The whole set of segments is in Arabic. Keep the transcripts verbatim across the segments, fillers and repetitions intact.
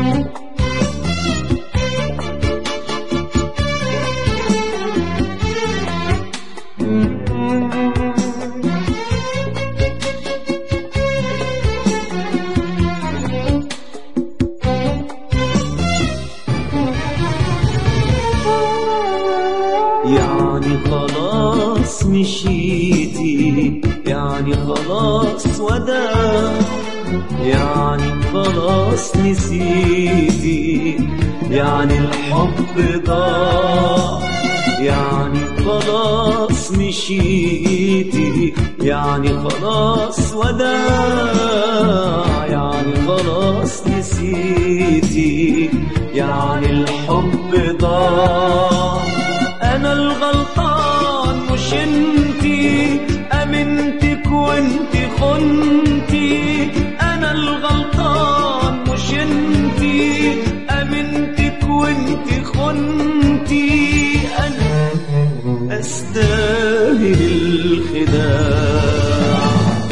يعني خلاص مشيتي، يعني خلاص وداع، يعني خلاص نسيتي، يعني الحب ضاع، يعني خلاص مشيتي، يعني خلاص وداع، يعني خلاص نسيتي، يعني الحب ضاع. أنا الغلطان مش انتي، أمنتك وانتي خنتي. أنا الغلطان مش انتي، أمنتك وانتي خنتي. أنا أستاهل الخداع.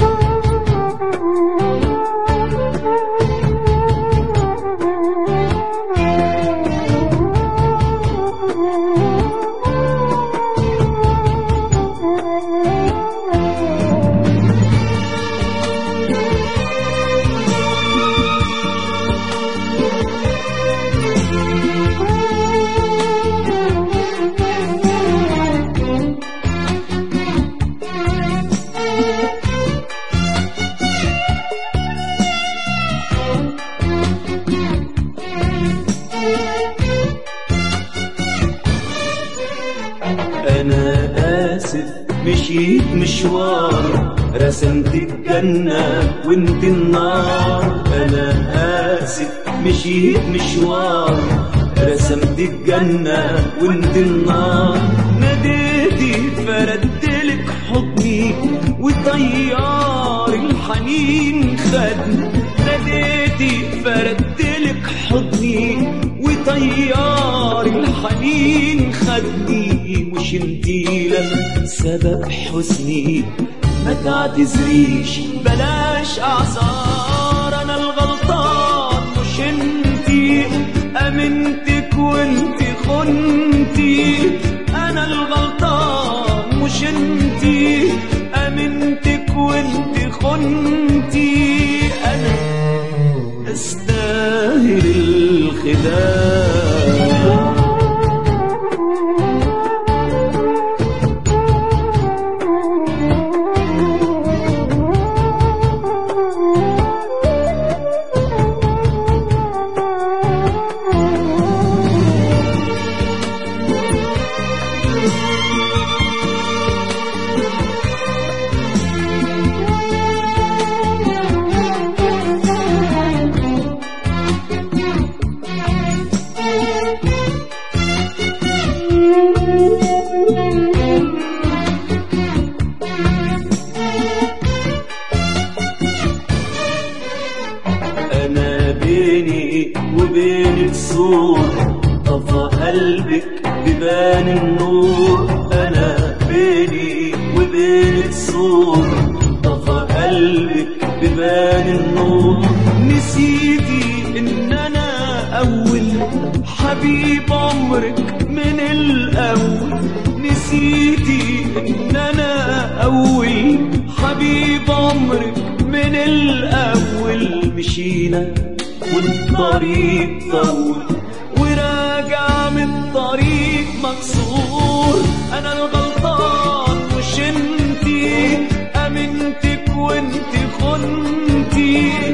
أنا آسف مشيت مشوار، رسمت الجنة وانت النار. أنا آسف مشيت مشوار، رسمت الجنة وانت النار. ناديتي فردلك حضني وطيار الحنين خدني. ناديتي فردلك حضني وطيار الحنين خدني. مش انتي لما سبب حزني، ما تعتذريش بلاش اعذار. انا الغلطان مش انتي، امنتك وانتي خنتي. انا الغلطان مش انتي، امنتك وانتي خنتي. انا استاهل الخداع. أنا بيني وبينك سور، طفى قلبك ببان النور. أنا بيني وبينك سور، طفى قلبك ببان النور. نسيتي إن أنا أول حبيب عمرك من الأول. نسيتي إن أنا أول حبيب عمرك من الأول. مشينا والطريق طول، وراجع من الطريق مكسور. أنا الغلطان مش انتي، أمنتك وانتي خنتي.